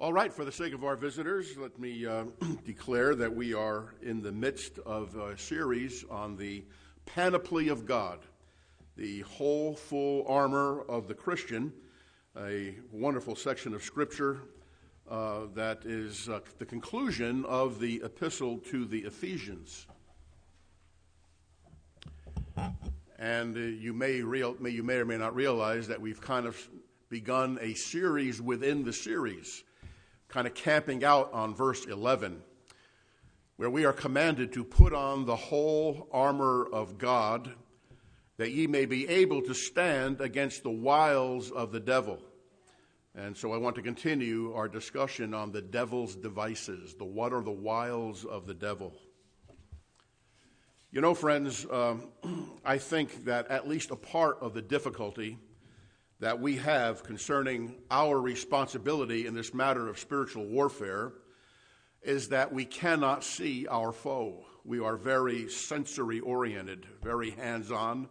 All right, for the sake of our visitors, let me declare that we are in the midst of a series on the panoply of God, the whole full armor of the Christian, a wonderful section of Scripture that is the conclusion of the epistle to the Ephesians. And you may or may not realize that we've kind of begun a series within the series, kind of camping out on verse 11, where we are commanded to put on the whole armor of God, that ye may be able to stand against the wiles of the devil. And so I want to continue our discussion on the devil's devices. What are the wiles of the devil? You know, friends, I think that at least a part of the difficulty that we have concerning our responsibility in this matter of spiritual warfare is that we cannot see our foe. We are very sensory-oriented, very hands-on.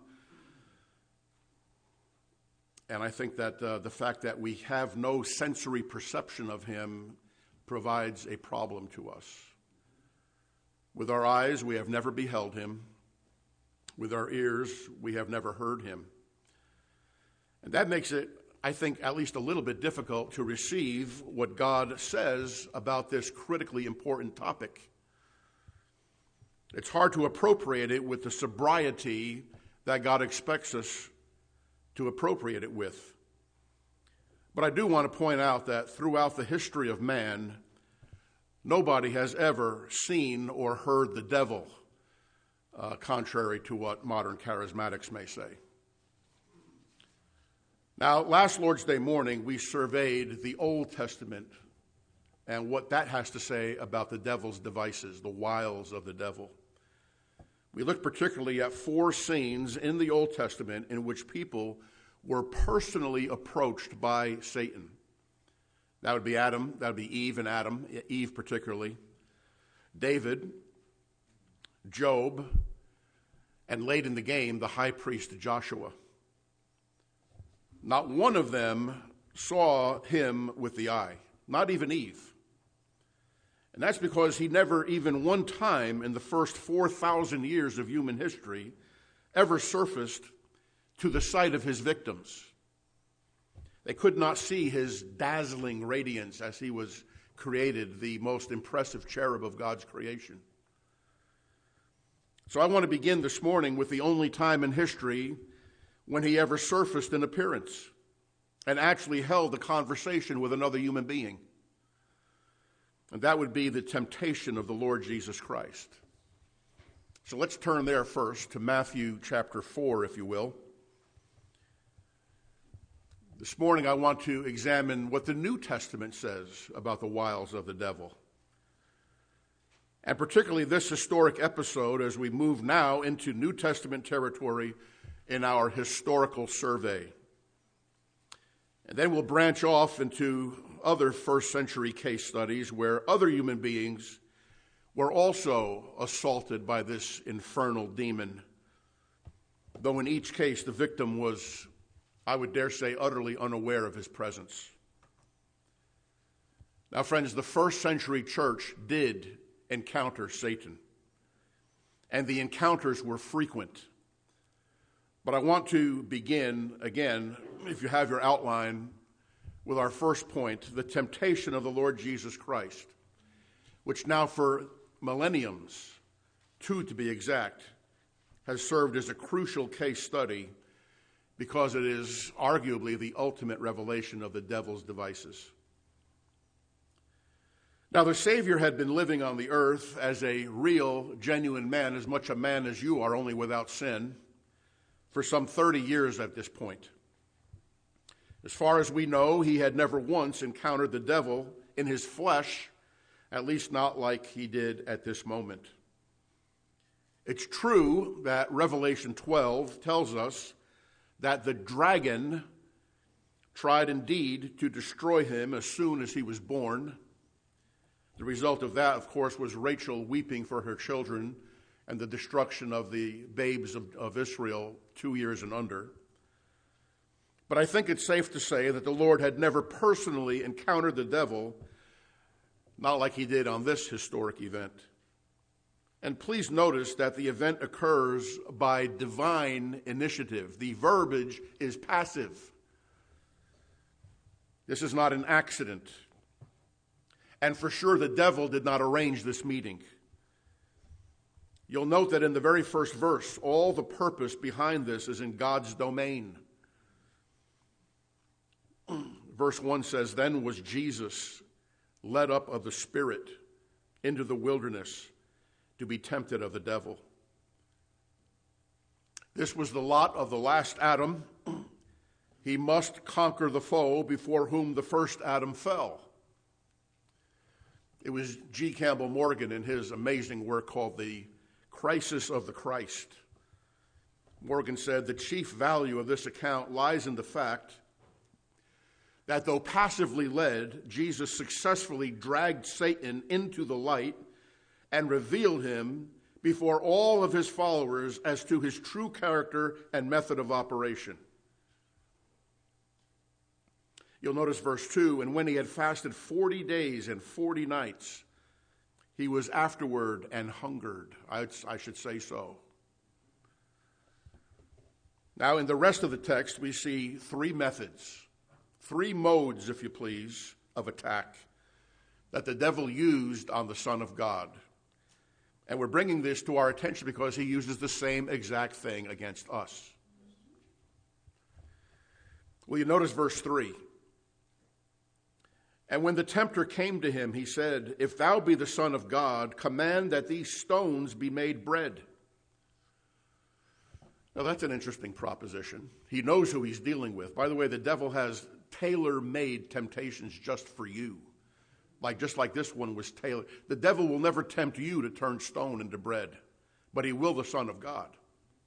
And I think that the fact that we have no sensory perception of him provides a problem to us. With our eyes, we have never beheld him. With our ears, we have never heard him. And that makes it, I think, at least a little bit difficult to receive what God says about this critically important topic. It's hard to appropriate it with the sobriety that God expects us to appropriate it with. But I do want to point out that throughout the history of man, nobody has ever seen or heard the devil, contrary to what modern charismatics may say. Now, last Lord's Day morning, we surveyed the Old Testament and what that has to say about the devil's devices, the wiles of the devil. We looked particularly at 4 scenes in the Old Testament in which people were personally approached by Satan. That would be Adam, that would be Eve and Adam, Eve particularly, David, Job, and late in the game, the high priest Joshua. Not one of them saw him with the eye, not even Eve. And that's because he never even one time in the first 4,000 years of human history ever surfaced to the sight of his victims. They could not see his dazzling radiance as he was created, the most impressive cherub of God's creation. So I want to begin this morning with the only time in history when he ever surfaced in appearance and actually held a conversation with another human being. And that would be the temptation of the Lord Jesus Christ. So let's turn there first to Matthew chapter 4, if you will. This morning I want to examine what the New Testament says about the wiles of the devil. And particularly this historic episode as we move now into New Testament territory in our historical survey. And then we'll branch off into other first century case studies where other human beings were also assaulted by this infernal demon, though in each case the victim was, I would dare say, utterly unaware of his presence. Now, friends, the first century church did encounter Satan, and the encounters were frequent. But I want to begin, again, if you have your outline, with our first point, the temptation of the Lord Jesus Christ, which now for millenniums, 2 to be exact, has served as a crucial case study because it is arguably the ultimate revelation of the devil's devices. Now, the Savior had been living on the earth as a real, genuine man, as much a man as you are, only without sin, for some 30 years at this point. As far as we know, he had never once encountered the devil in his flesh, at least not like he did at this moment. It's true that Revelation 12 tells us that the dragon tried indeed to destroy him as soon as he was born. The result of that, of course, was Rachel weeping for her children and the destruction of the babes of Israel 2 years and under. But I think it's safe to say that the Lord had never personally encountered the devil not like he did on this historic event. And please notice that the event occurs by divine initiative. The verbiage is passive. This is not an accident. And for sure, the devil did not arrange this meeting. You'll note that in the very first verse, all the purpose behind this is in God's domain. Verse 1 says, "Then was Jesus led up of the Spirit into the wilderness to be tempted of the devil." This was the lot of the last Adam. He must conquer the foe before whom the first Adam fell. It was G. Campbell Morgan in his amazing work called The Crisis of the Christ. Morgan said, "The chief value of this account lies in the fact that though passively led, Jesus successfully dragged Satan into the light and revealed him before all of his followers as to his true character and method of operation." You'll notice verse 2, "And when he had fasted 40 days and 40 nights, he was afterward and hungered." I should say so. Now, in the rest of the text, we see three methods, three modes, if you please, of attack that the devil used on the Son of God. And we're bringing this to our attention because he uses the same exact thing against us. Will you notice verse 3? "And when the tempter came to him, he said, 'If thou be the Son of God, command that these stones be made bread.'" Now that's an interesting proposition. He knows who he's dealing with. By the way, the devil has tailor-made temptations just for you. Just like this one was tailored. The devil will never tempt you to turn stone into bread, but he will the Son of God.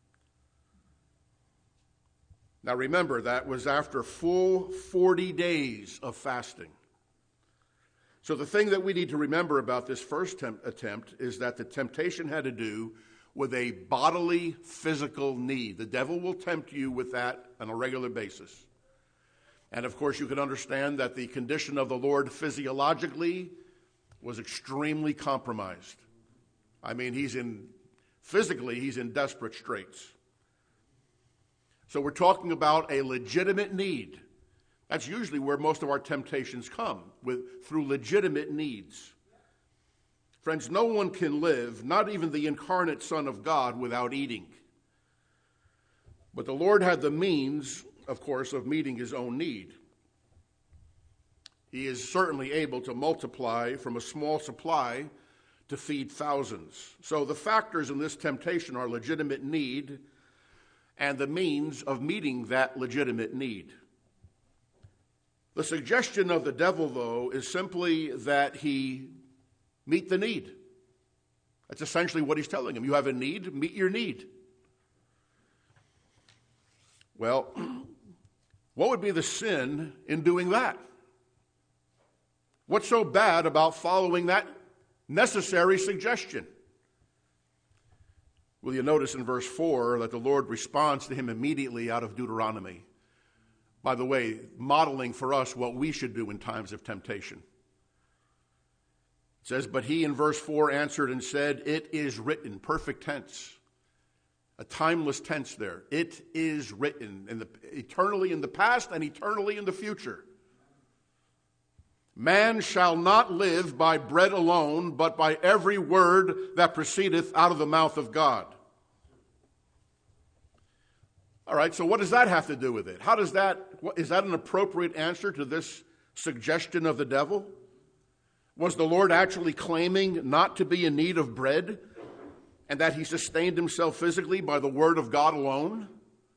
Now remember, that was after full 40 days of fasting. So the thing that we need to remember about this first attempt is that the temptation had to do with a bodily, physical need. The devil will tempt you with that on a regular basis. And of course, you can understand that the condition of the Lord physiologically was extremely compromised. I mean, physically, he's in desperate straits. So we're talking about a legitimate need. That's usually where most of our temptations come, through legitimate needs. Friends, no one can live, not even the incarnate Son of God, without eating. But the Lord had the means, of course, of meeting his own need. He is certainly able to multiply from a small supply to feed thousands. So the factors in this temptation are legitimate need and the means of meeting that legitimate need. The suggestion of the devil, though, is simply that he meet the need. That's essentially what he's telling him. You have a need, meet your need. Well, what would be the sin in doing that? What's so bad about following that necessary suggestion? Will you notice in verse 4 that the Lord responds to him immediately out of Deuteronomy? By the way, modeling for us what we should do in times of temptation. It says, "But he," in verse 4, "answered and said, 'It is written,'" perfect tense. A timeless tense there. It is written, eternally in the past and eternally in the future. "Man shall not live by bread alone, but by every word that proceedeth out of the mouth of God." All right, so what does that have to do with it? Is that an appropriate answer to this suggestion of the devil? Was the Lord actually claiming not to be in need of bread and that he sustained himself physically by the word of God alone?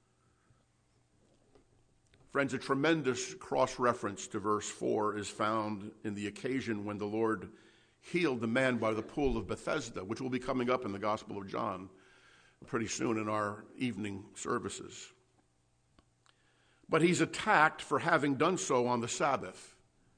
Friends, a tremendous cross-reference to verse 4 is found in the occasion when the Lord healed the man by the pool of Bethesda, which will be coming up in the Gospel of John pretty soon in our evening services. But he's attacked for having done so on the Sabbath.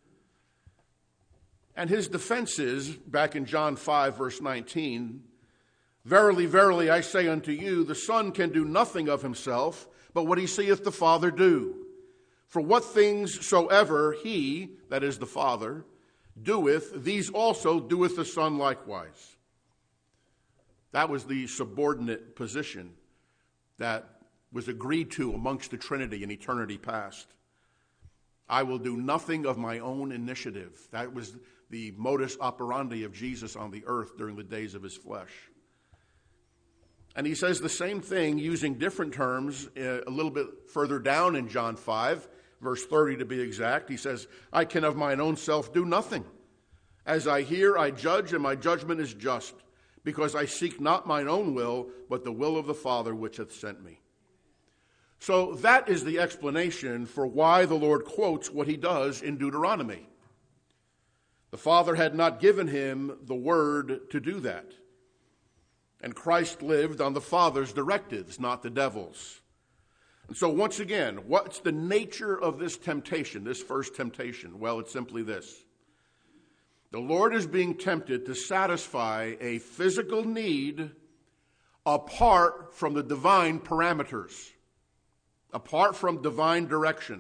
And his defense is, back in John 5, verse 19, "Verily, verily, I say unto you, the Son can do nothing of himself, but what he seeth the Father do. For what things soever he," that is the Father, doeth, these also doeth the Son likewise. That was the subordinate position that was agreed to amongst the Trinity in eternity past. I will do nothing of my own initiative. That was the modus operandi of Jesus on the earth during the days of his flesh. And he says the same thing using different terms a little bit further down in John 5, verse 30 to be exact. He says, I can of mine own self do nothing. As I hear, I judge, and my judgment is just, because I seek not mine own will, but the will of the Father which hath sent me. So that is the explanation for why the Lord quotes what he does in Deuteronomy. The Father had not given him the word to do that. And Christ lived on the Father's directives, not the devil's. And so once again, what's the nature of this temptation, this first temptation? Well, it's simply this. The Lord is being tempted to satisfy a physical need apart from the divine parameters, apart from divine direction.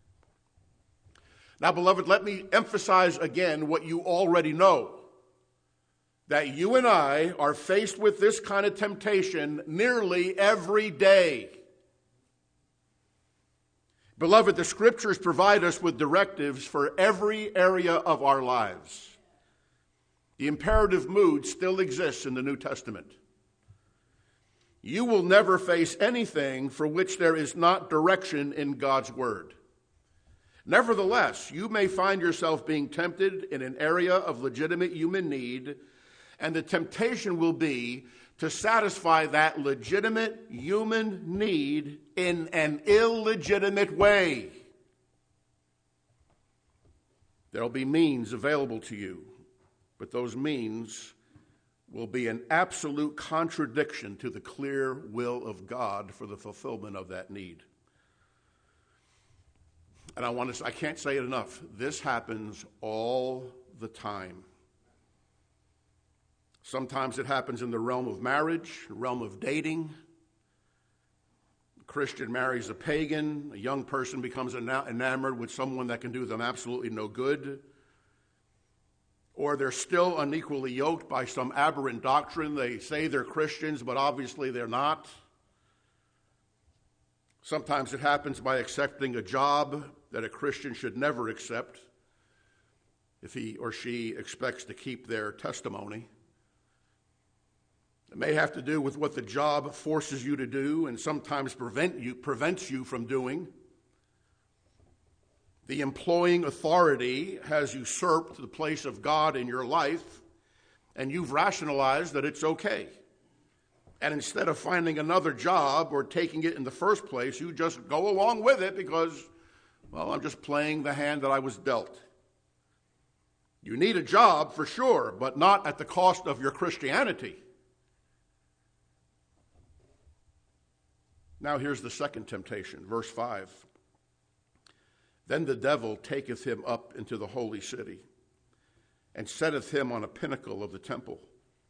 Now, beloved, let me emphasize again what you already know, that you and I are faced with this kind of temptation nearly every day. Beloved, the Scriptures provide us with directives for every area of our lives. The imperative mood still exists in the New Testament. You will never face anything for which there is not direction in God's Word. Nevertheless, you may find yourself being tempted in an area of legitimate human need, and the temptation will be to satisfy that legitimate human need in an illegitimate way. There will be means available to you, but those means will be an absolute contradiction to the clear will of God for the fulfillment of that need. And I can't say it enough. This happens all the time. Sometimes it happens in the realm of marriage, the realm of dating. A Christian marries a pagan. A young person becomes enamored with someone that can do them absolutely no good. Or they're still unequally yoked by some aberrant doctrine. They say they're Christians, but obviously they're not. Sometimes it happens by accepting a job that a Christian should never accept if he or she expects to keep their testimony. It may have to do with what the job forces you to do and sometimes prevents you from doing. The employing authority has usurped the place of God in your life, and you've rationalized that it's okay. And instead of finding another job or taking it in the first place, you just go along with it because, well, I'm just playing the hand that I was dealt. You need a job for sure, but not at the cost of your Christianity. Now here's the second temptation, verse 5. Then the devil taketh him up into the holy city, and setteth him on a pinnacle of the temple.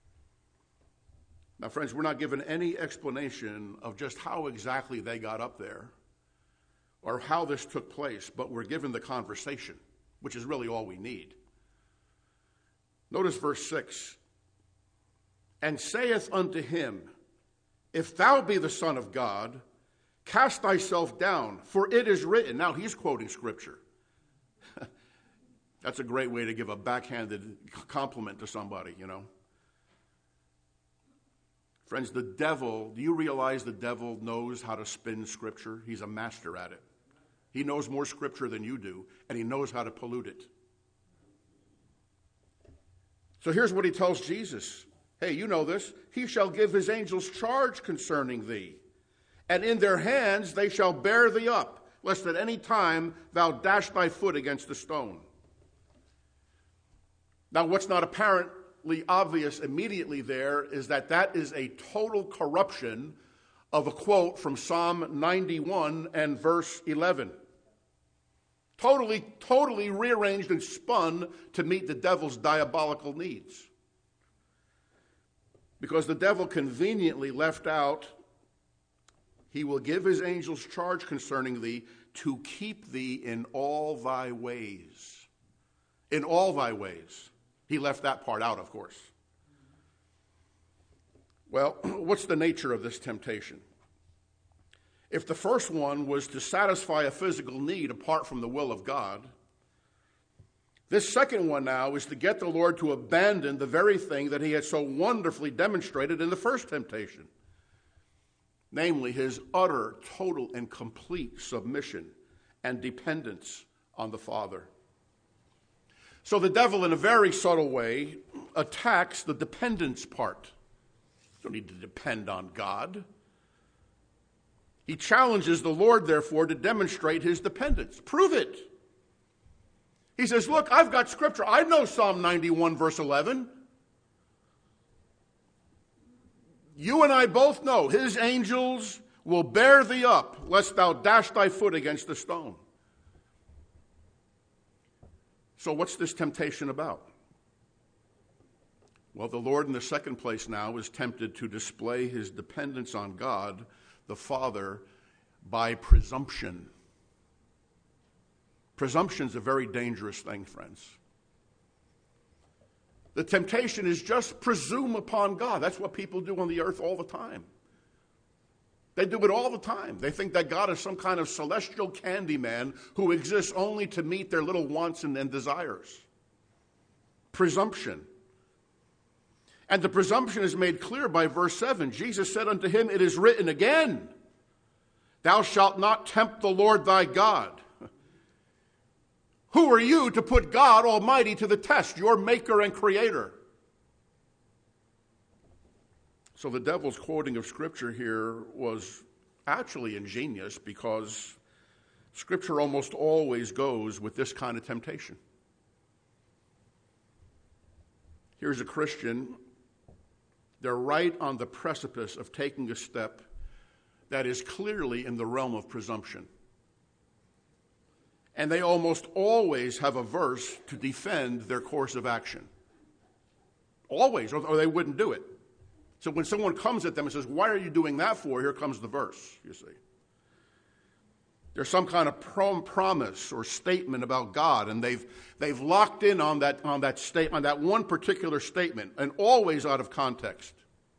Now, friends, we're not given any explanation of just how exactly they got up there or how this took place, but we're given the conversation, which is really all we need. Notice verse 6. And saith unto him, If thou be the Son of God, cast thyself down, for it is written. Now he's quoting Scripture. That's a great way to give a backhanded compliment to somebody, you know. Friends, the devil, do you realize the devil knows how to spin Scripture? He's a master at it. He knows more Scripture than you do, and he knows how to pollute it. So here's what he tells Jesus. Hey, you know this. He shall give his angels charge concerning thee, and in their hands they shall bear thee up, lest at any time thou dash thy foot against a stone. Now, what's not apparently obvious immediately there is that is a total corruption of a quote from Psalm 91 and verse 11. Totally rearranged and spun to meet the devil's diabolical needs. Because the devil conveniently left out, he will give his angels charge concerning thee to keep thee in all thy ways. in all thy ways. He left that part out, of course. Well, what's the nature of this temptation? If the first one was to satisfy a physical need apart from the will of God, this second one now is to get the Lord to abandon the very thing that he had so wonderfully demonstrated in the first temptation, namely his utter, total, and complete submission and dependence on the Father. So the devil, in a very subtle way, attacks the dependence part. You don't need to depend on God. He challenges the Lord, therefore, to demonstrate his dependence. Prove it. He says, look, I've got scripture. I know Psalm 91, verse 11. You and I both know his angels will bear thee up, lest thou dash thy foot against a stone. So what's this temptation about? Well, the Lord in the second place now is tempted to display his dependence on God, the Father, by presumption. Presumption is a very dangerous thing, friends. The temptation is just presume upon God. That's what people do on the earth all the time. They do it all the time. They think that God is some kind of celestial candy man who exists only to meet their little wants and desires. Presumption. And the presumption is made clear by verse 7. Jesus said unto him, it is written again, thou shalt not tempt the Lord thy God. Who are you to put God Almighty to the test, your maker and creator? So the devil's quoting of Scripture here was actually ingenious, because Scripture almost always goes with this kind of temptation. Here's a Christian. They're right on the precipice of taking a step that is clearly in the realm of presumption. And they almost always have a verse to defend their course of action. Always, or they wouldn't do it. So when someone comes at them and says, why are you doing that for? Here comes the verse, you see. There's some kind of promise or statement about God, and they've locked in on that one particular statement, and always out of context.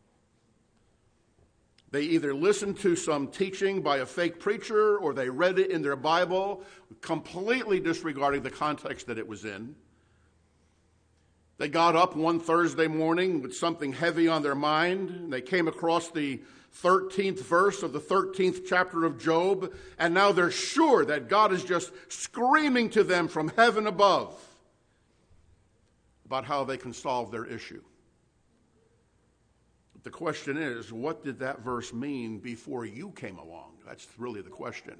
They either listened to some teaching by a fake preacher, or they read it in their Bible, completely disregarding the context that it was in. They got up one Thursday morning with something heavy on their mind, and they came across the 13th verse of the 13th chapter of Job, and now they're sure that God is just screaming to them from heaven above about how they can solve their issue. The question is, what did that verse mean before you came along? That's really the question.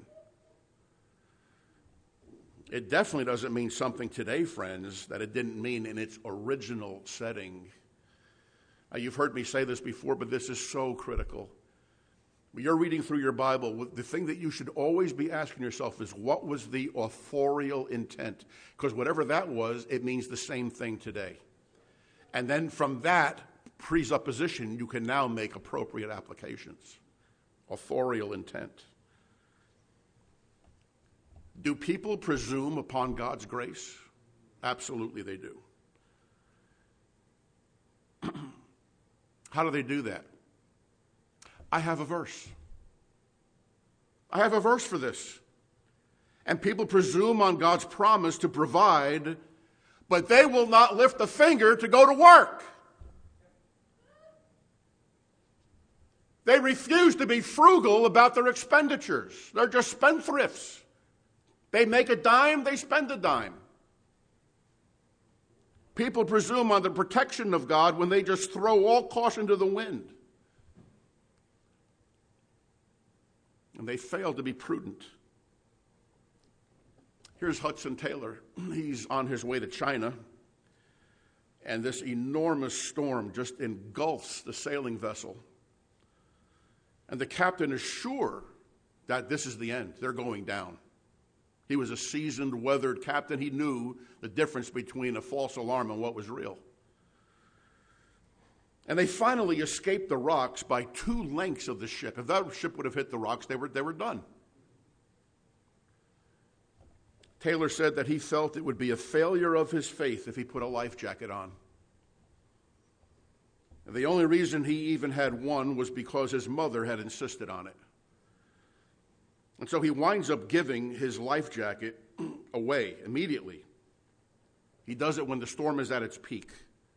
It definitely doesn't mean something today, friends, that it didn't mean in its original setting. Now, you've heard me say this before, but this is so critical. When you're reading through your Bible, the thing that you should always be asking yourself is, what was the authorial intent? Because whatever that was, it means the same thing today. And then from that presupposition, you can now make appropriate applications. Authorial intent. Do people presume upon God's grace? Absolutely they do. How do they do that? I have a verse. I have a verse for this. And people presume on God's promise to provide, but they will not lift a finger to go to work. They refuse to be frugal about their expenditures. They're just spendthrifts. They make a dime, they spend a dime. People presume on the protection of God when they just throw all caution to the wind. And they fail to be prudent. Here's Hudson Taylor. He's on his way to China, and this enormous storm just engulfs the sailing vessel. And the captain is sure that this is the end. They're going down. He was a seasoned, weathered captain. He knew the difference between a false alarm and what was real. And they finally escaped the rocks by 2 lengths of the ship. If that ship would have hit the rocks, they were done. Taylor said that he felt it would be a failure of his faith if he put a life jacket on. And the only reason he even had one was because his mother had insisted on it. And so he winds up giving his life jacket away immediately. He does it when the storm is at its peak.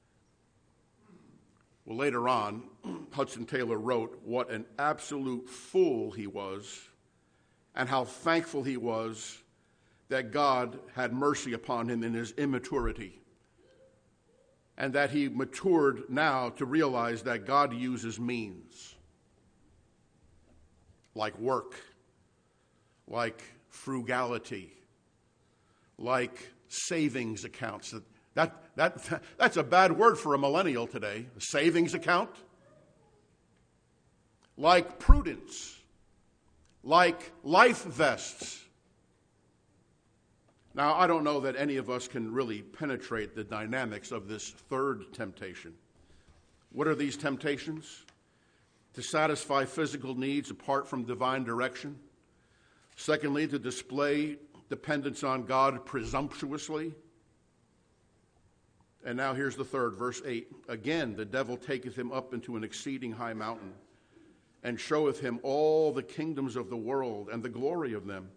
Well, later on, Hudson Taylor wrote what an absolute fool he was and how thankful he was that God had mercy upon him in his immaturity, and that he matured now to realize that God uses means, like work, like frugality, like savings accounts. That's a bad word for a millennial today, a savings account. Like prudence, like life vests. Now, I don't know that any of us can really penetrate the dynamics of this third temptation. What are these temptations? To satisfy physical needs apart from divine direction. Secondly, to display dependence on God presumptuously. And now here's the third, verse 8. Again, the devil taketh him up into an exceeding high mountain, and showeth him all the kingdoms of the world and the glory of them.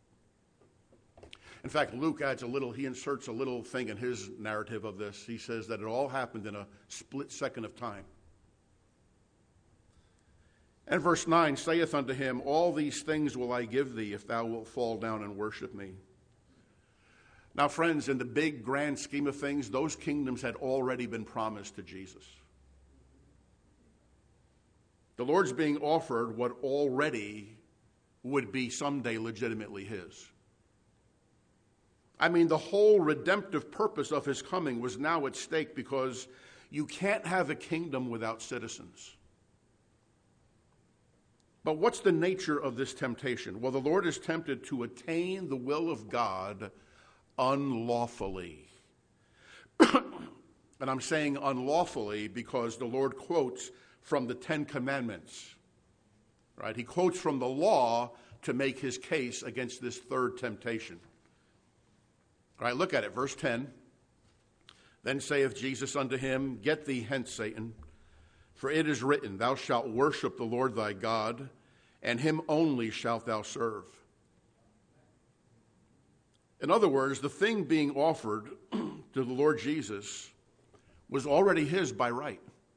In fact, Luke he inserts a little thing in his narrative of this. He says that it all happened in a split second of time. And verse 9 saith unto him, all these things will I give thee if thou wilt fall down and worship me. Now, friends, in the big grand scheme of things, those kingdoms had already been promised to Jesus. The Lord's being offered what already would be someday legitimately his. I mean, the whole redemptive purpose of his coming was now at stake because you can't have a kingdom without citizens. But what's the nature of this temptation? Well, the Lord is tempted to attain the will of God unlawfully. And I'm saying unlawfully because the Lord quotes from the Ten Commandments. Right? He quotes from the law to make his case against this third temptation. All right, look at it, verse 10. Then saith Jesus unto him, get thee hence, Satan, for it is written, thou shalt worship the Lord thy God, and him only shalt thou serve. In other words, the thing being offered to the Lord Jesus was already his by right.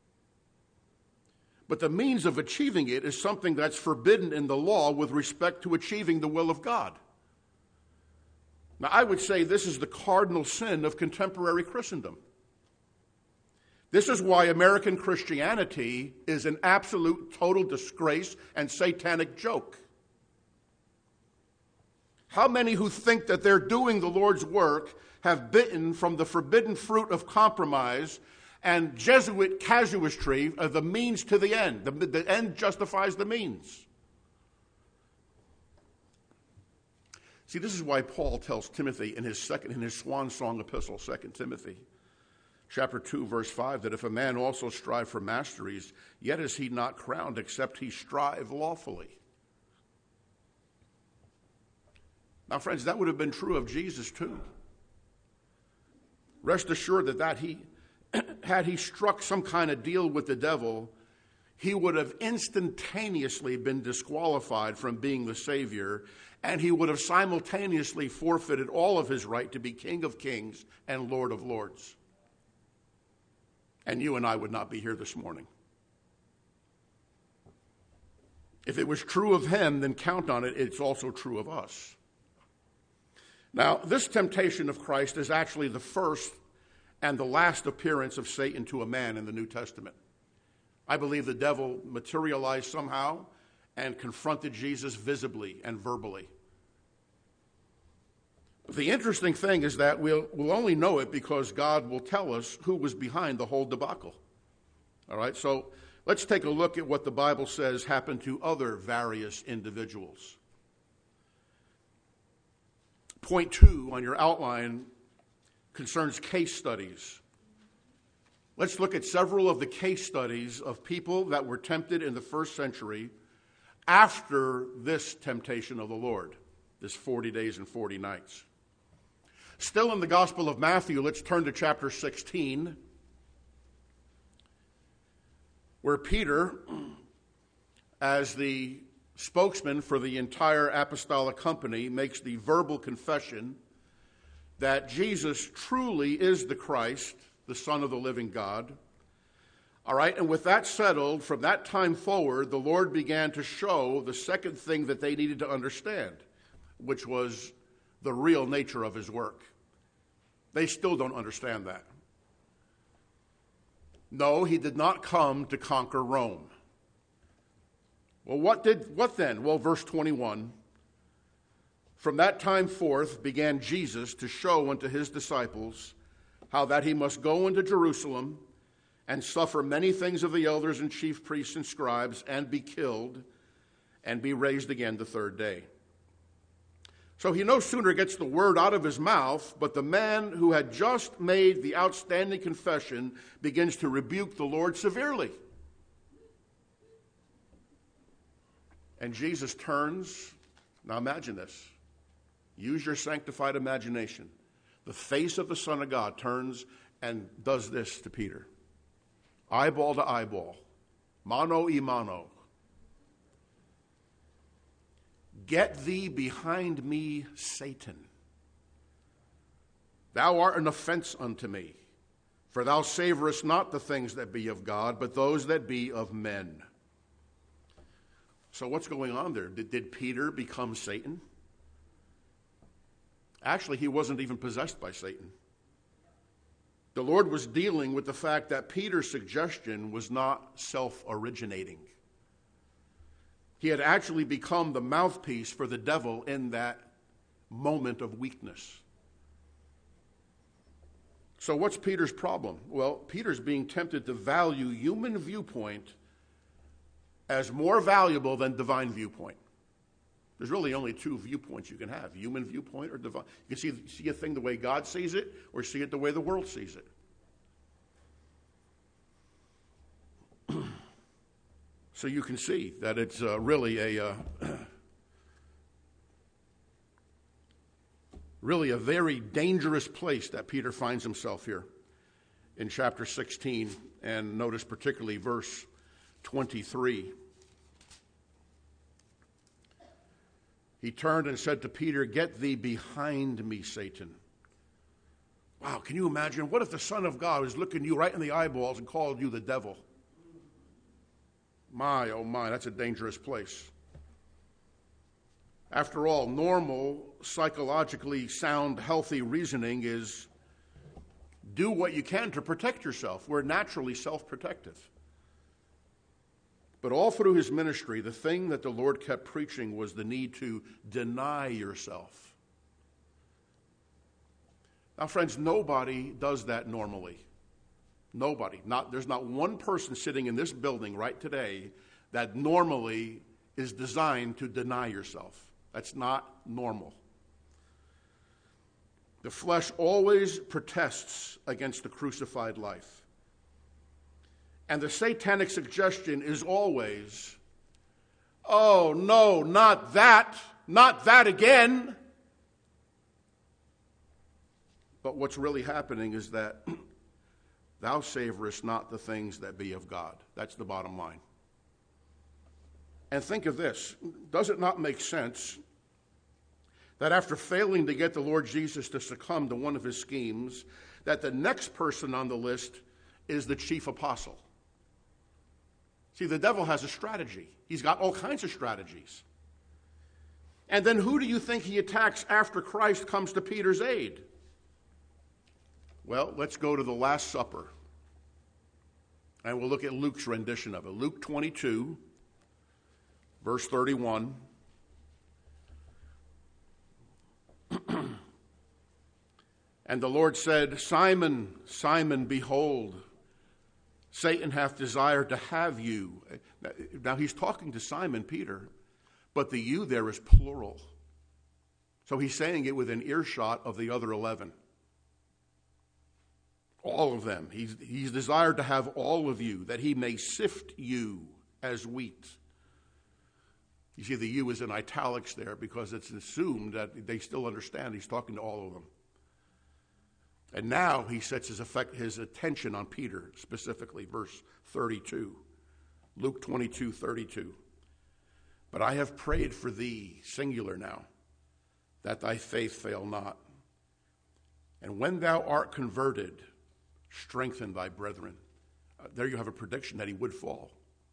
But the means of achieving it is something that's forbidden in the law with respect to achieving the will of God. Now, I would say this is the cardinal sin of contemporary Christendom. This is why American Christianity is an absolute, total disgrace and satanic joke. How many who think that they're doing the Lord's work have bitten from the forbidden fruit of compromise and Jesuit casuistry of the means to the end? The end justifies the means. See, this is why Paul tells Timothy in his swan song epistle, 2 Timothy, chapter 2, verse 5, that if a man also strive for masteries, yet is he not crowned except he strive lawfully. Now, friends, that would have been true of Jesus too. Rest assured that had he struck some kind of deal with the devil, he would have instantaneously been disqualified from being the Savior, and he would have simultaneously forfeited all of his right to be King of Kings and Lord of Lords. And you and I would not be here this morning. If it was true of him, then count on it, it's also true of us. Now, this temptation of Christ is actually the first and the last appearance of Satan to a man in the New Testament. I believe the devil materialized somehow and confronted Jesus visibly and verbally. But the interesting thing is that we'll only know it because God will tell us who was behind the whole debacle. All right, so let's take a look at what the Bible says happened to other various individuals. Point 2 on your outline concerns case studies. Let's look at several of the case studies of people that were tempted in the first century after this temptation of the Lord, this 40 days and 40 nights. Still in the Gospel of Matthew, let's turn to chapter 16, where Peter, as the spokesman for the entire apostolic company, makes the verbal confession that Jesus truly is the Christ, the Son of the living God. All right, and with that settled, from that time forward, the Lord began to show the second thing that they needed to understand, which was the real nature of his work. They still don't understand that. No, he did not come to conquer Rome. Well, what then? Well, verse 21, from that time forth began Jesus to show unto his disciples how that he must go into Jerusalem and suffer many things of the elders and chief priests and scribes, and be killed, and be raised again the third day. So he no sooner gets the word out of his mouth, but the man who had just made the outstanding confession begins to rebuke the Lord severely. And Jesus turns, now imagine this, use your sanctified imagination. The face of the Son of God turns and does this to Peter. Eyeball to eyeball, mano y mano. Get thee behind me, Satan. Thou art an offense unto me, for thou savorest not the things that be of God, but those that be of men. So what's going on there? Did Peter become Satan? Actually, he wasn't even possessed by Satan. The Lord was dealing with the fact that Peter's suggestion was not self-originating. He had actually become the mouthpiece for the devil in that moment of weakness. So what's Peter's problem? Well, Peter's being tempted to value human viewpoint as more valuable than divine viewpoint. There's really only two viewpoints you can have, human viewpoint or divine. You can see a thing the way God sees it or see it the way the world sees it. So you can see that it's really a very dangerous place that Peter finds himself here in chapter 16, and notice particularly verse 23. He turned and said to Peter, "Get thee behind me, Satan." Wow, can you imagine? What if the Son of God was looking you right in the eyeballs and called you the devil? My, oh my, that's a dangerous place. After all, normal, psychologically sound, healthy reasoning is do what you can to protect yourself. We're naturally self-protective. But all through his ministry, the thing that the Lord kept preaching was the need to deny yourself. Now, friends, nobody does that normally. Nobody. There's not one person sitting in this building right today that normally is designed to deny yourself. That's not normal. The flesh always protests against the crucified life. And the satanic suggestion is always, oh, no, not that again. But what's really happening is that thou savorest not the things that be of God. That's the bottom line. And think of this. Does it not make sense that after failing to get the Lord Jesus to succumb to one of his schemes, that the next person on the list is the chief apostle? See, the devil has a strategy. He's got all kinds of strategies. And then who do you think he attacks after Christ comes to Peter's aid? Well, let's go to the Last Supper. And we'll look at Luke's rendition of it. Luke 22, verse 31. And the Lord said, Simon, Simon, behold, Satan hath desired to have you. Now he's talking to Simon Peter, but the you there is plural. So he's saying it within earshot of the other 11. All of them. He's desired to have all of you, that he may sift you as wheat. You see, the you is in italics there because it's assumed that they still understand he's talking to all of them. And now he sets his attention on Peter, specifically, verse 32. Luke 22:32. But I have prayed for thee, singular now, that thy faith fail not. And when thou art converted, strengthen thy brethren. There you have a prediction that he would fall.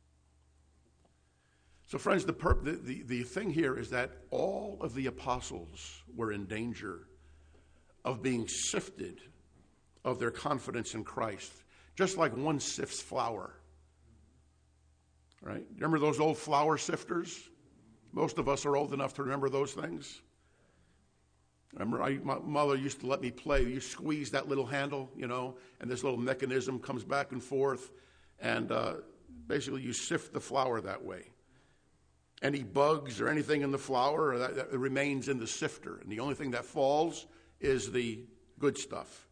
So friends, the thing here is that all of the apostles were in danger of being sifted of their confidence in Christ, just like one sifts flour. Right? Remember those old flour sifters? Most of us are old enough to remember those things. Remember, my mother used to let me play. You squeeze that little handle, and this little mechanism comes back and forth, and basically you sift the flour that way. Any bugs or anything in the flour that remains in the sifter, and the only thing that falls is the good stuff.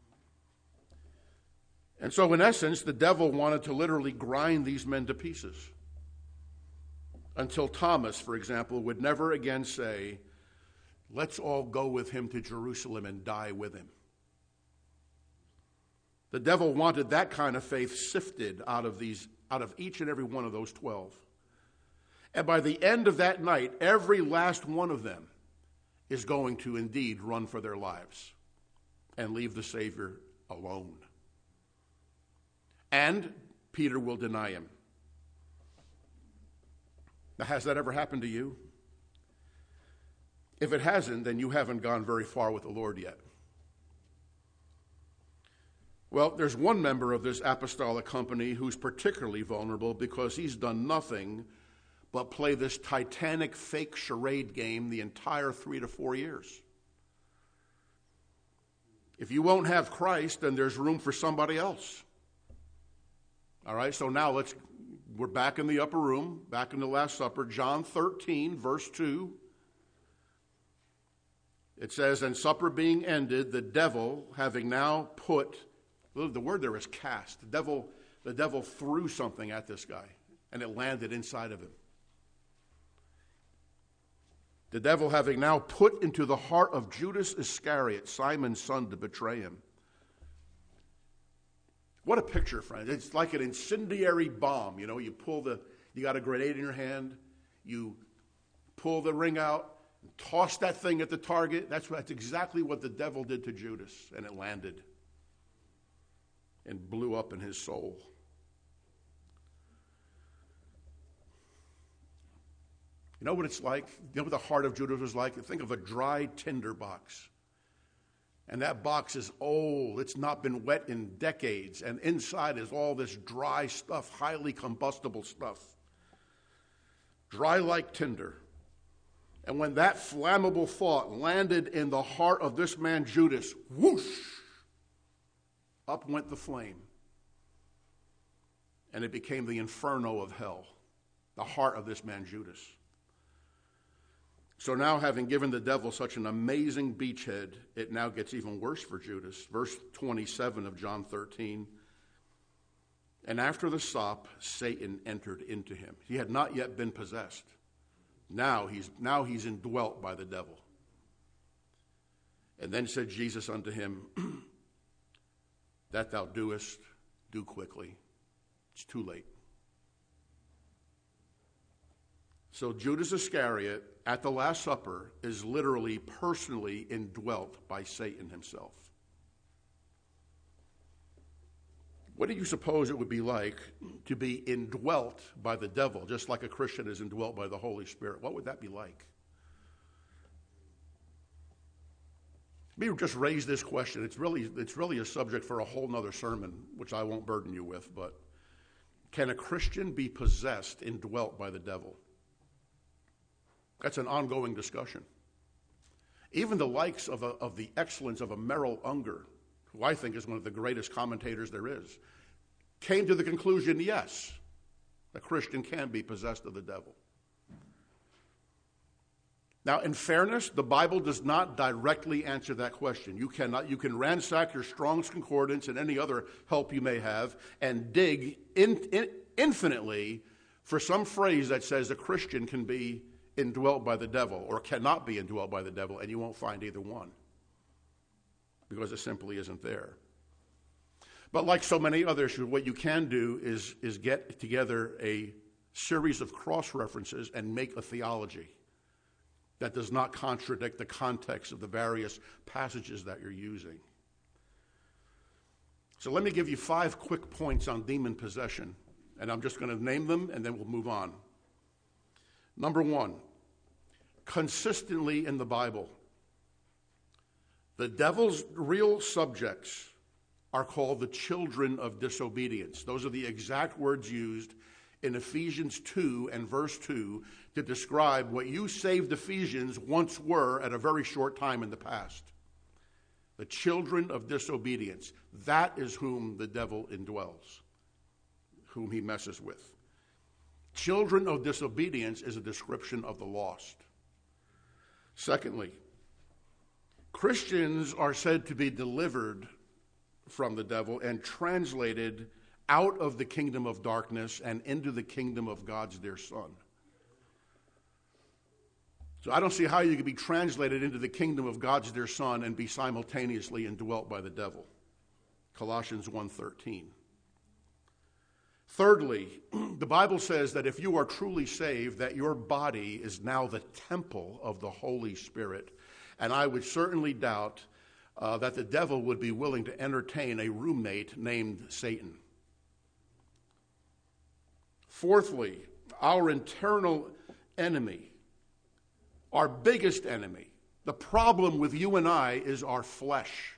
And so in essence, the devil wanted to literally grind these men to pieces until Thomas, for example, would never again say, let's all go with him to Jerusalem and die with him. The devil wanted that kind of faith sifted out of each and every one of those 12. And by the end of that night, every last one of them is going to indeed run for their lives and leave the Savior alone. And Peter will deny him. Now, has that ever happened to you? If it hasn't, then you haven't gone very far with the Lord yet. Well, there's one member of this apostolic company who's particularly vulnerable because he's done nothing but play this titanic fake charade game the entire 3 to 4 years. If you won't have Christ, then there's room for somebody else. All right, so now we're back in the upper room, back in the Last Supper, John 13, verse 2. It says, and supper being ended, the devil having now put, the word there is cast. The devil threw something at this guy, and it landed inside of him. The devil having now put into the heart of Judas Iscariot, Simon's son, to betray him. What a picture, friends. It's like an incendiary bomb. You got a grenade in your hand, you pull the ring out, toss that thing at the target. That's exactly what the devil did to Judas, and it landed and blew up in his soul. You know what it's like? You know what the heart of Judas was like? Think of a dry tinder box. And that box is old. It's not been wet in decades. And inside is all this dry stuff, highly combustible stuff. Dry like tinder. And when that flammable thought landed in the heart of this man Judas, whoosh, up went the flame. And it became the inferno of hell, the heart of this man Judas. So now, having given the devil such an amazing beachhead, it now gets even worse for Judas. Verse 27 of John 13. And after the sop, Satan entered into him. He had not yet been possessed. Now he's indwelt by the devil. And then said Jesus unto him, that thou doest, do quickly. It's too late. So Judas Iscariot, at the Last Supper, is literally personally indwelt by Satan himself. What do you suppose it would be like to be indwelt by the devil, just like a Christian is indwelt by the Holy Spirit? What would that be like? Let me just raise this question. It's really a subject for a whole nother sermon, which I won't burden you with, but can a Christian be possessed, indwelt by the devil? That's an ongoing discussion. Even the likes of the excellence of a Merrill Unger, who I think is one of the greatest commentators there is, came to the conclusion, yes, a Christian can be possessed of the devil. Now, in fairness, the Bible does not directly answer that question. You can ransack your Strong's Concordance and any other help you may have and dig infinitely for some phrase that says a Christian can be indwelt by the devil or cannot be indwelt by the devil, and you won't find either one. because it simply isn't there. But like so many other issues, what you can do is get together a series of cross-references and make a theology that does not contradict the context of the various passages that you're using. So let me give you 5 quick points on demon possession, and I'm just going to name them, and then we'll move on. Number 1, consistently in the Bible, the devil's real subjects are called the children of disobedience. Those are the exact words used in Ephesians 2 and verse 2 to describe what you saved Ephesians once were at a very short time in the past. The children of disobedience. That is whom the devil indwells, whom he messes with. Children of disobedience is a description of the lost. Secondly, Christians are said to be delivered from the devil and translated out of the kingdom of darkness and into the kingdom of God's dear Son. So I don't see how you could be translated into the kingdom of God's dear Son and be simultaneously indwelt by the devil. Colossians 1:13. Thirdly, the Bible says that if you are truly saved, that your body is now the temple of the Holy Spirit. And I would certainly doubt that the devil would be willing to entertain a roommate named Satan. Fourthly, our internal enemy, our biggest enemy, the problem with you and I is our flesh.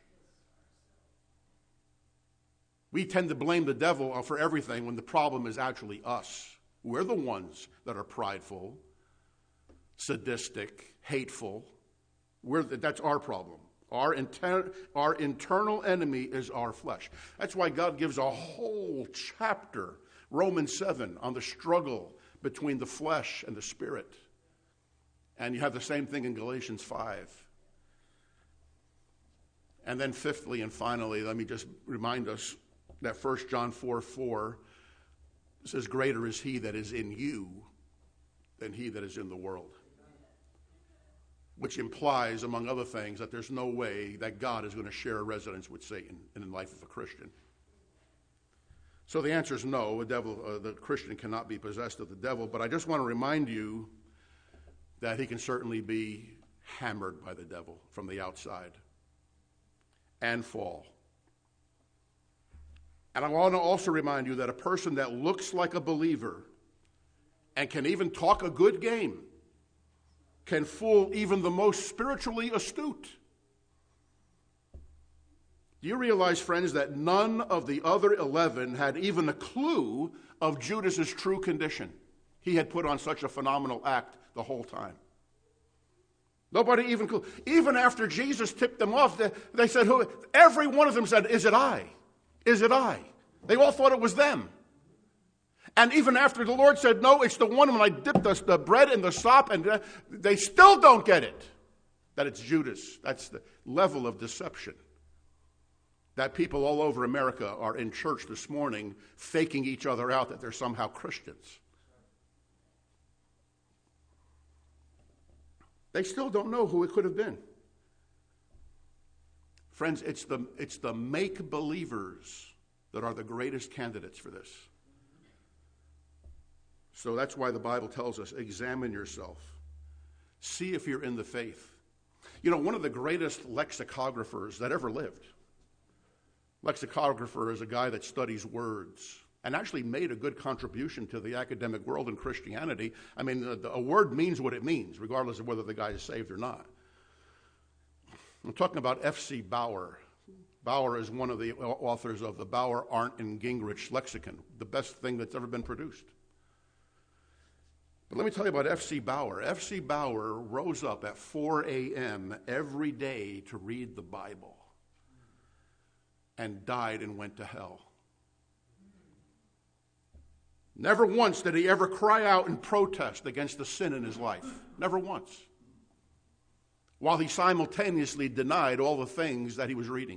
We tend to blame the devil for everything when the problem is actually us. We're the ones that are prideful, sadistic, hateful. That's our problem. Our internal enemy is our flesh. That's why God gives a whole chapter, Romans 7, on the struggle between the flesh and the spirit. And you have the same thing in Galatians 5. And then fifthly and finally, let me just remind us that 1 John 4:4 says, greater is he that is in you than he that is in the world. Which implies, among other things, that there's no way that God is going to share a residence with Satan in the life of a Christian. So the answer is no, the Christian cannot be possessed of the devil, but I just want to remind you that he can certainly be hammered by the devil from the outside and fall. And I want to also remind you that a person that looks like a believer and can even talk a good game can fool even the most spiritually astute. Do you realize, friends, that none of the other 11 had even a clue of Judas's true condition? He had put on such a phenomenal act the whole time. Nobody even clue. Even after Jesus tipped them off, they said, "Who?" Every one of them said, "Is it I? Is it I?" They all thought it was them. And even after the Lord said, "No, it's the one when I dipped the bread in the sop," and they still don't get it, that it's Judas. That's the level of deception that people all over America are in church this morning faking each other out that they're somehow Christians. They still don't know who it could have been. Friends, it's the make-believers that are the greatest candidates for this. So that's why the Bible tells us, examine yourself. See if you're in the faith. You know, one of the greatest lexicographers that ever lived. Lexicographer is a guy that studies words and actually made a good contribution to the academic world in Christianity. I mean, a word means what it means, regardless of whether the guy is saved or not. I'm talking about F.C. Bauer. Bauer is one of the authors of the Bauer, Arndt, and Gingrich lexicon, the best thing that's ever been produced. But let me tell you about F.C. Bauer. F.C. Bauer rose up at 4 a.m. every day to read the Bible and died and went to hell. Never once did he ever cry out in protest against the sin in his life. Never once. While he simultaneously denied all the things that he was reading.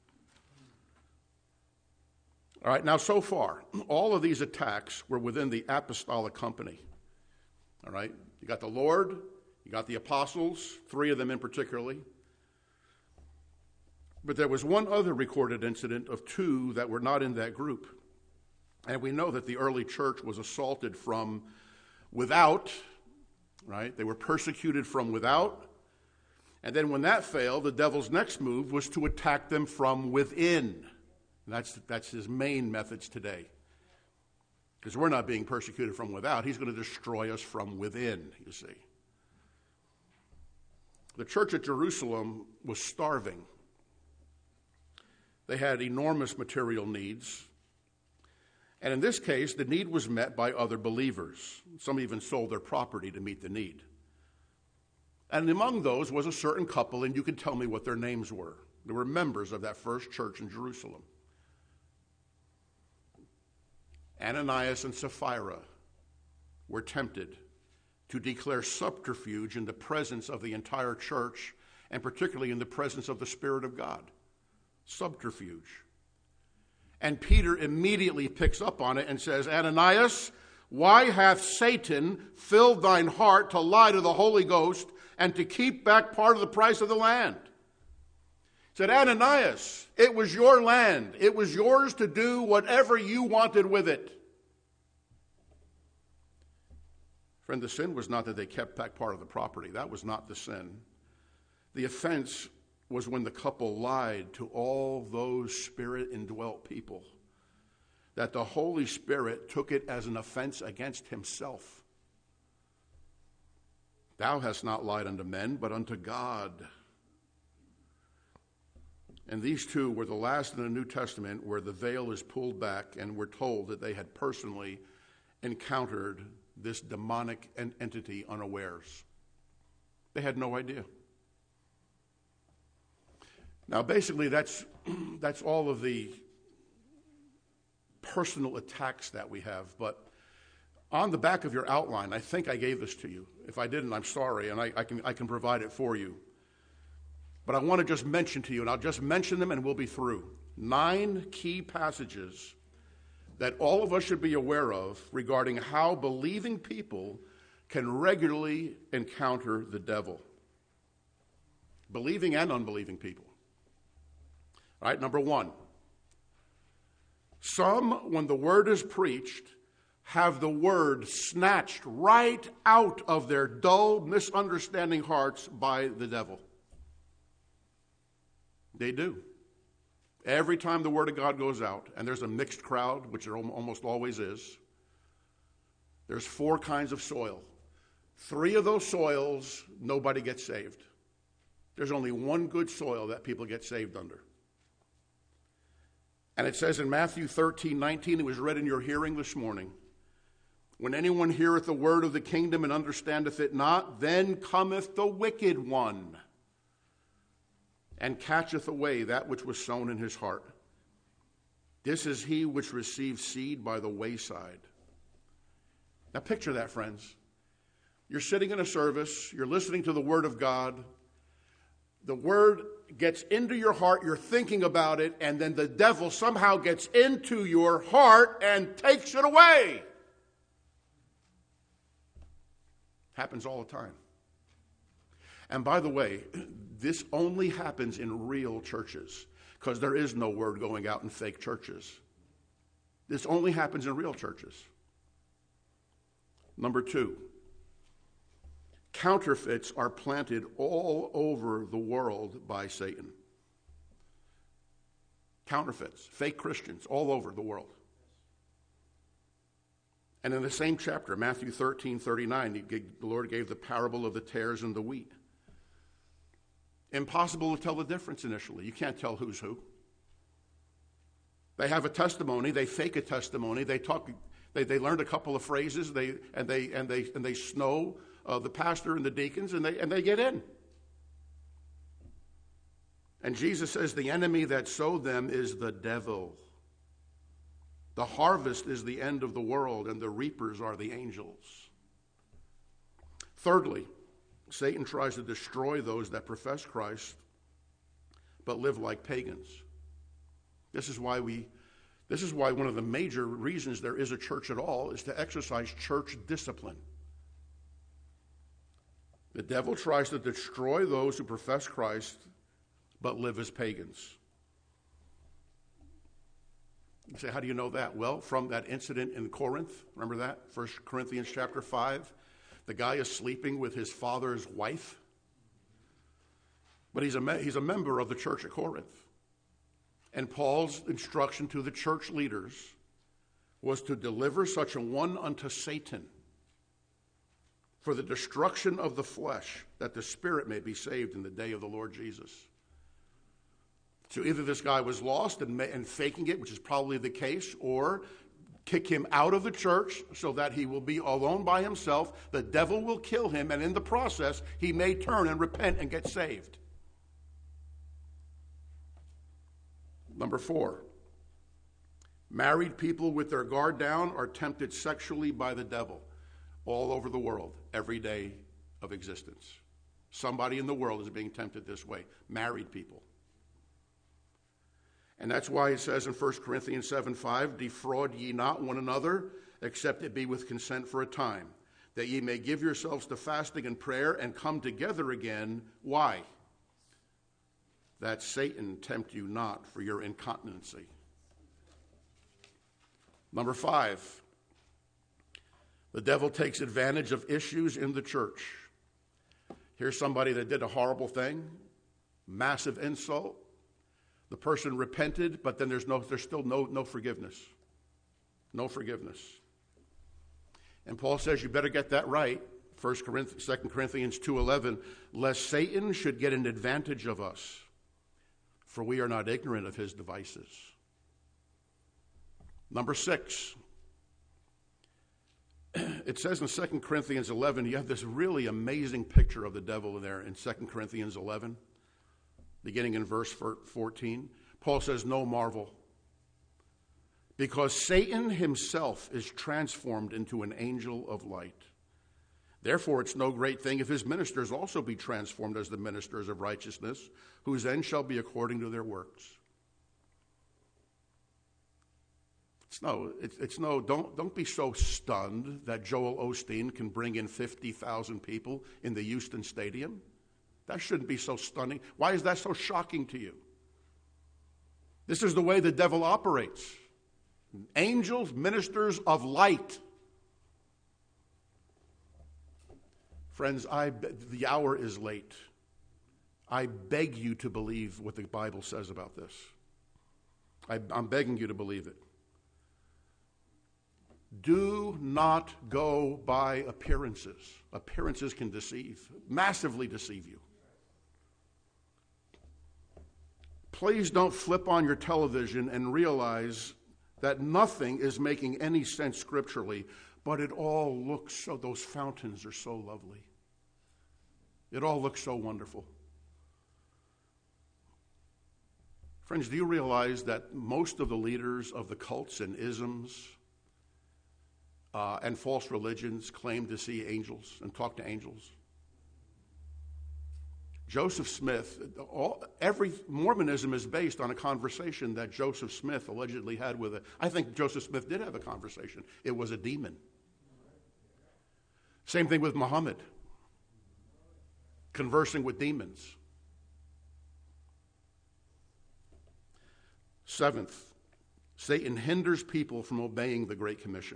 All right, now so far, all of these attacks were within the apostolic company. All right, you got the Lord, you got the apostles, 3 of them in particularly. But there was one other recorded incident of two that were not in that group. And we know that the early church was assaulted from without, right? They were persecuted from without. And then when that failed, the devil's next move was to attack them from within. And that's his main methods today. Because we're not being persecuted from without. He's going to destroy us from within, you see. The church at Jerusalem was starving. They had enormous material needs. And in this case, the need was met by other believers. Some even sold their property to meet the need. And among those was a certain couple, and you can tell me what their names were. They were members of that first church in Jerusalem. Ananias and Sapphira were tempted to declare subterfuge in the presence of the entire church, and particularly in the presence of the Spirit of God. Subterfuge. And Peter immediately picks up on it and says, Ananias, why hath Satan filled thine heart to lie to the Holy Ghost and to keep back part of the price of the land? He said, Ananias, it was your land. It was yours to do whatever you wanted with it. Friend, the sin was not that they kept back part of the property. That was not the sin. The offense was when the couple lied to all those Spirit-indwelt people, that the Holy Spirit took it as an offense against himself. Thou hast not lied unto men, but unto God. And these two were the last in the New Testament where the veil is pulled back and we're told that they had personally encountered this demonic entity unawares. They had no idea. Now, basically, that's all of the personal attacks that we have. But on the back of your outline, I think I gave this to you. If I didn't, I'm sorry, and I can provide it for you. But I want to just mention to you, and I'll just mention them and we'll be through. 9 key passages that all of us should be aware of regarding how believing people can regularly encounter the devil. Believing and unbelieving people. All right, number 1. Some, when the word is preached, have the word snatched right out of their dull, misunderstanding hearts by the devil. They do. Every time the word of God goes out, and there's a mixed crowd, which there almost always is, there's 4 kinds of soil. 3 of those soils, nobody gets saved. There's only one good soil that people get saved under. And it says in Matthew 13:19, it was read in your hearing this morning, when anyone heareth the word of the kingdom and understandeth it not, then cometh the wicked one, and catcheth away that which was sown in his heart. This is he which received seed by the wayside. Now picture that, friends. You're sitting in a service, you're listening to the word of God, the word gets into your heart, you're thinking about it, and then the devil somehow gets into your heart and takes it away. Happens all the time. And by the way, this only happens in real churches, because there is no word going out in fake churches. This only happens in real churches. Number 2, counterfeits are planted all over the world by Satan. Counterfeits, fake Christians, all over the world. And in the same chapter, Matthew 13:39, the Lord gave the parable of the tares and the wheat. Impossible to tell the difference initially. You can't tell who's who. They have a testimony. They fake a testimony. They talk. They learned a couple of phrases. They snow the pastor and the deacons, and they get in. And Jesus says the enemy that sowed them is the devil. The harvest is the end of the world, and the reapers are the angels. Thirdly, Satan tries to destroy those that profess Christ but live like pagans. This is why one of the major reasons there is a church at all is to exercise church discipline. The devil tries to destroy those who profess Christ but live as pagans. You say, how do you know that? Well, from that incident in Corinth, remember that? 1 Corinthians chapter 5. The guy is sleeping with his father's wife, but he's a member of the church at Corinth. And Paul's instruction to the church leaders was to deliver such a one unto Satan for the destruction of the flesh, that the spirit may be saved in the day of the Lord Jesus. So either this guy was lost and faking it, which is probably the case, or kick him out of the church so that he will be alone by himself. The devil will kill him, and in the process, he may turn and repent and get saved. Number 4, married people with their guard down are tempted sexually by the devil all over the world, every day of existence. Somebody in the world is being tempted this way, married people. And that's why it says in 1 Corinthians 7:5, defraud ye not one another, except it be with consent for a time, that ye may give yourselves to fasting and prayer and come together again. Why? That Satan tempt you not for your incontinency. Number 5, the devil takes advantage of issues in the church. Here's somebody that did a horrible thing, massive insult. The person repented, but then there's still no forgiveness. No forgiveness. And Paul says you better get that right. 2 Corinthians 2:11, lest Satan should get an advantage of us, for we are not ignorant of his devices. Number 6, it says in 2 Corinthians 11, you have this really amazing picture of the devil there in 2 Corinthians 11. Beginning in verse 14, Paul says, no marvel, because Satan himself is transformed into an angel of light. Therefore, it's no great thing if his ministers also be transformed as the ministers of righteousness, whose end shall be according to their works. Don't be so stunned that Joel Osteen can bring in 50,000 people in the Houston Stadium. That shouldn't be so stunning. Why is that so shocking to you? This is the way the devil operates. Angels, ministers of light. Friends, the hour is late. I beg you to believe what the Bible says about this. I'm begging you to believe it. Do not go by appearances. Appearances can deceive, massively deceive you. Please don't flip on your television and realize that nothing is making any sense scripturally, but it all looks so, those fountains are so lovely. It all looks so wonderful. Friends, do you realize that most of the leaders of the cults and isms and false religions claim to see angels and talk to angels? Joseph Smith, every Mormonism is based on a conversation that Joseph Smith allegedly had with I think Joseph Smith did have a conversation. It was a demon. Same thing with Muhammad, conversing with demons. 7th, Satan hinders people from obeying the Great Commission.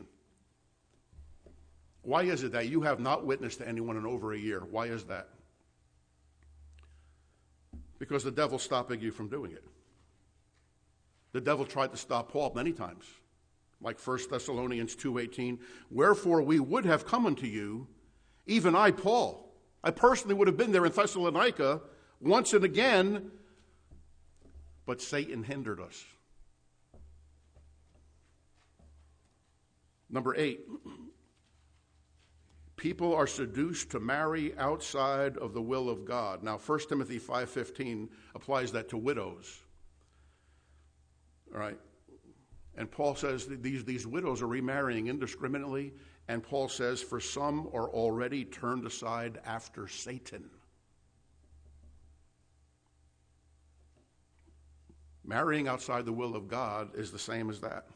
Why is it that you have not witnessed to anyone in over a year? Why is that? Because the devil's stopping you from doing it. The devil tried to stop Paul many times. Like 1 Thessalonians 2:18, wherefore we would have come unto you, even I, Paul. I personally would have been there in Thessalonica once and again, but Satan hindered us. Number 8, people are seduced to marry outside of the will of God. Now, 1 Timothy 5:15 applies that to widows. All right. And Paul says that these widows are remarrying indiscriminately, and Paul says, for some are already turned aside after Satan. Marrying outside the will of God is the same as that.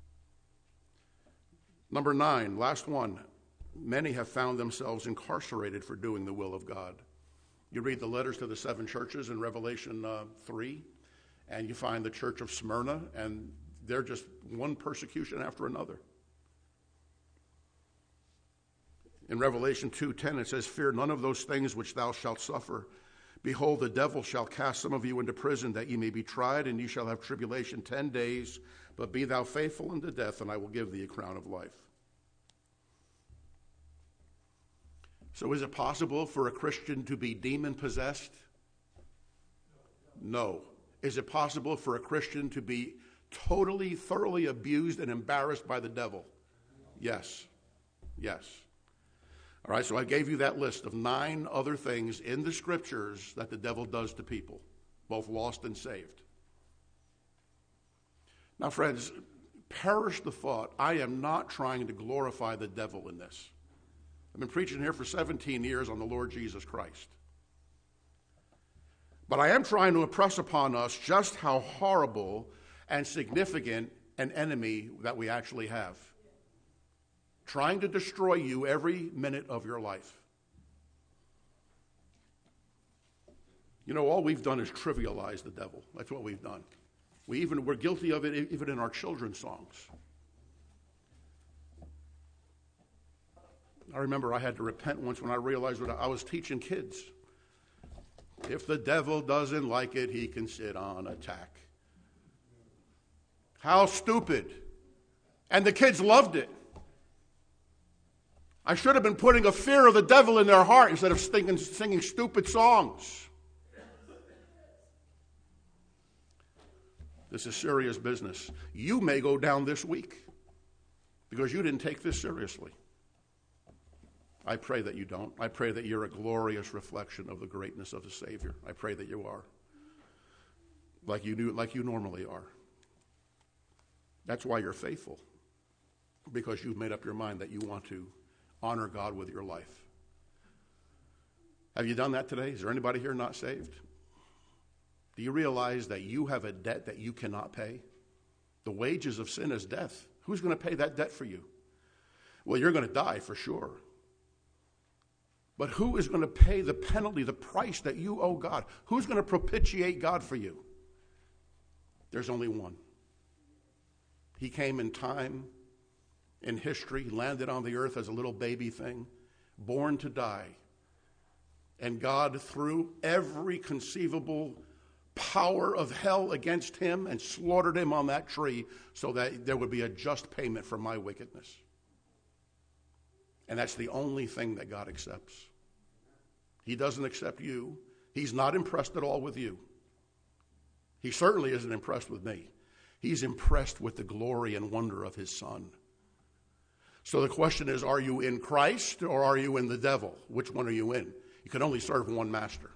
Number 9, last one. Many have found themselves incarcerated for doing the will of God. You read the letters to the 7 churches in Revelation 3, and you find the church of Smyrna, and they're just one persecution after another. In Revelation 2:10, it says, "Fear none of those things which thou shalt suffer. Behold, the devil shall cast some of you into prison, that ye may be tried, and ye shall have tribulation 10 days. But be thou faithful unto death, and I will give thee a crown of life." So is it possible for a Christian to be demon-possessed? No. Is it possible for a Christian to be totally, thoroughly abused and embarrassed by the devil? Yes. Yes. All right, so I gave you that list of 9 other things in the Scriptures that the devil does to people, both lost and saved. Now, friends, perish the thought, I am not trying to glorify the devil in this. I've been preaching here for 17 years on the Lord Jesus Christ. But I am trying to impress upon us just how horrible and significant an enemy that we actually have, trying to destroy you every minute of your life. You know, all we've done is trivialize the devil. That's what we've done. We're guilty of it even in our children's songs. I remember I had to repent once when I realized what I was teaching kids. If the devil doesn't like it, he can sit on a tack. How stupid. And the kids loved it. I should have been putting a fear of the devil in their heart instead of singing stupid songs. This is serious business. You may go down this week because you didn't take this seriously. I pray that you don't. I pray that you're a glorious reflection of the greatness of the Savior. I pray that you are, like you normally are. That's why you're faithful, because you've made up your mind that you want to honor God with your life. Have you done that today? Is there anybody here not saved? Do you realize that you have a debt that you cannot pay? The wages of sin is death. Who's going to pay that debt for you? Well, you're going to die for sure. But who is going to pay the penalty, the price that you owe God? Who's going to propitiate God for you? There's only one. He came in time, in history, landed on the earth as a little baby thing, born to die. And God threw every conceivable power of hell against him and slaughtered him on that tree so that there would be a just payment for my wickedness. And that's the only thing that God accepts. He doesn't accept you. He's not impressed at all with you. He certainly isn't impressed with me. He's impressed with the glory and wonder of his Son. So the question is, are you in Christ or are you in the devil? Which one are you in? You can only serve one master.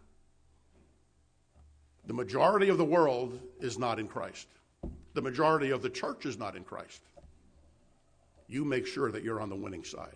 The majority of the world is not in Christ. The majority of the church is not in Christ. You make sure that you're on the winning side.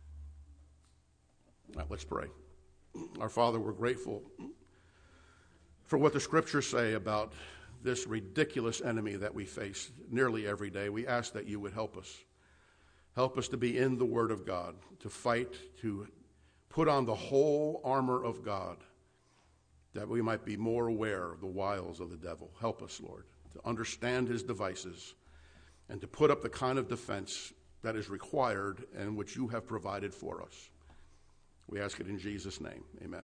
Now, let's pray. Our Father, we're grateful for what the Scriptures say about this ridiculous enemy that we face nearly every day. We ask that you would help us. Help us to be in the Word of God, to fight, to put on the whole armor of God, that we might be more aware of the wiles of the devil. Help us, Lord, to understand his devices and to put up the kind of defense that is required and which you have provided for us. We ask it in Jesus' name. Amen.